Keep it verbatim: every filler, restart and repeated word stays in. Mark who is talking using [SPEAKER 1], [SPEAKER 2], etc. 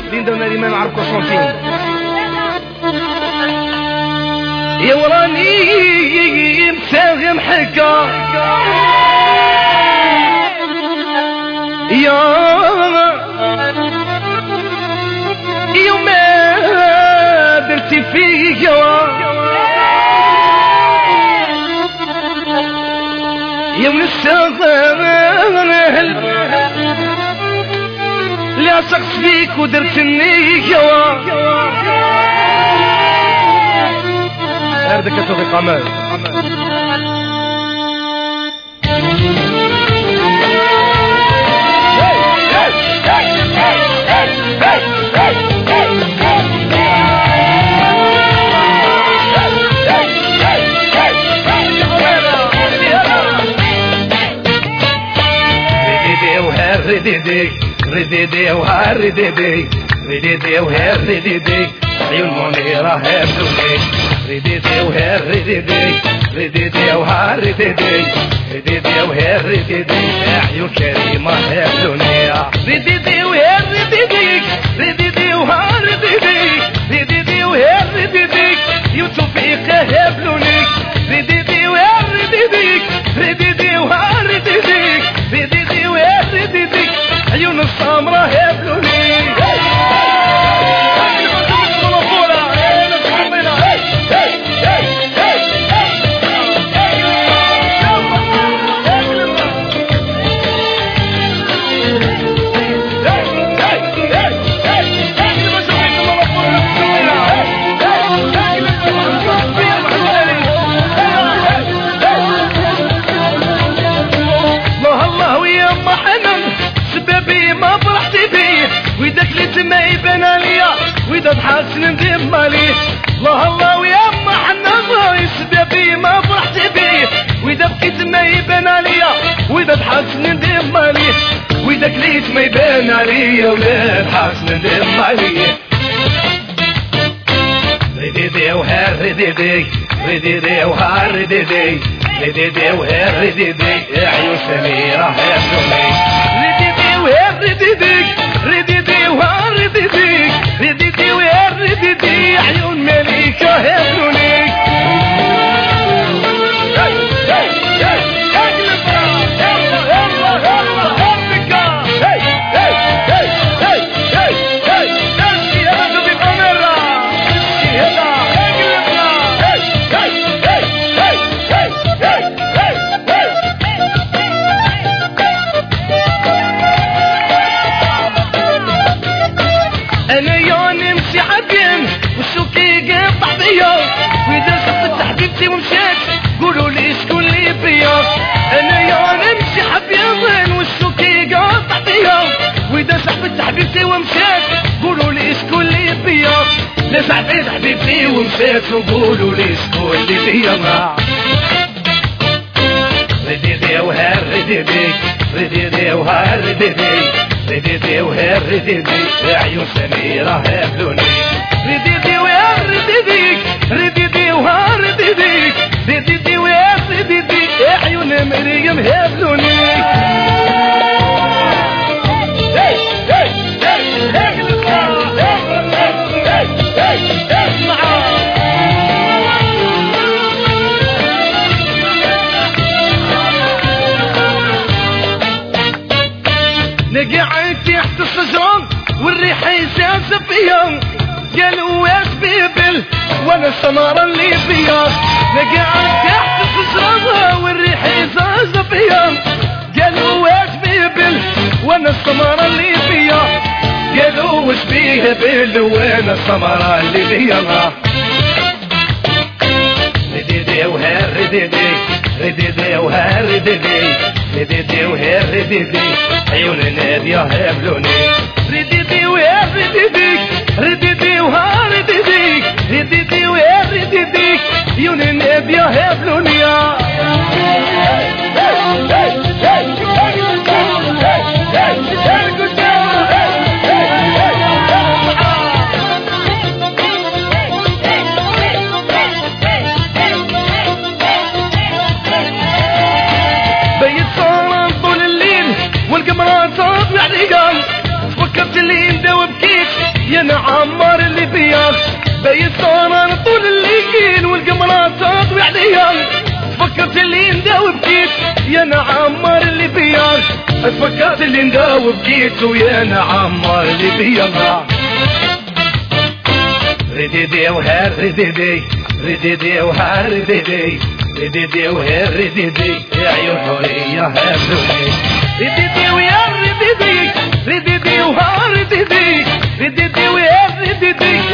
[SPEAKER 1] لين دونا لي ما نعرف كونسونتين يا وراني مساغم حكا يا يوم ما درتي فيا يوم السغر لا شخص فيك ودرت النية هردك توفي قمر رديدي رديدي وهار رديدي رديدي وهار رديدي عيون منيرة هبلوني رديدي وهار رديدي رديدي وهار رديدي رديدي وهار رديدي عيون كريمة هبلوني رديدي وهار رديدي رديدي وهار رديدي رديدي وهار رديدي عيون توفيق هبلوني رديدي وهار رديدي رديدي وهار رديدي رديدي وهار رديدي عيون السمرة هبلوني وإذا تحسن ندير مالي الله الله ويا ما حنا يسببي ما فرحت بيه وإذا بكيت ما يبان عليا وإذا تحسن ندير مالي وإذا كليت ما يبان عليا ولا تحسن ندير مالي رديدي وهار رديدي رديدي وهار رديدي رديدي وهار رديدي عيون سميرة هبلوني رديدي وهار رديدي رديدي وهار رديدي رديدي وهار رديدي عيون مليكة هبلوني ومشيت قولوا لي شكون اللي بيا انا يا نمشي حبيبين والسوكي قاطع بيا واذا سحبت حبيبتي ومشيت قولوا لي شكون اللي بيا لا سحبت حبيبتي ومشيت وقولوا لي شكون اللي بيا رديدي وهار رديدي رديدي وهار رديدي رديدي وهار رديدي عيون سميرة هبلوني رديدي وهار رديدي رديدي وهار رديدي رديدي وهار رديدي عيون مريم هبلوني نقعد تحت الشجرة والريحة يساسب فيها قالوا واش بيبل وانا السمارة اللي فيها نقعد تحت الشجرة والريحة يساسب فيها قالوا واش بيبل وانا السمارة اللي فيها قالوا واش بيبل وانا السمارة اللي فيها رديدي وهار رديدي رديدي وهار رديدي رديدي وهار رديدي عيون نادية هبلوني رديدي وهار رديدي رديدي وهار رديدي رديدي وهار رديدي عيون نادية هبلوني والقمرة تطلع لي قال فكرت اللي انت وبكيت عمار اللي بياك باين صار طول الليل والقمرة تضوي عليا تفكرت اللي نداوي بكيت يا انا عمار اللي بياك تفكرت اللي نداوي بكيت ويا انا عمار اللي بياك رديدي وهار رديدي رديدي وهار رديدي رديدي وهار رديدي يا عيون حورية هار رديدي ويا رديدي رديدي وهار رديدي رديدي ويا رديدي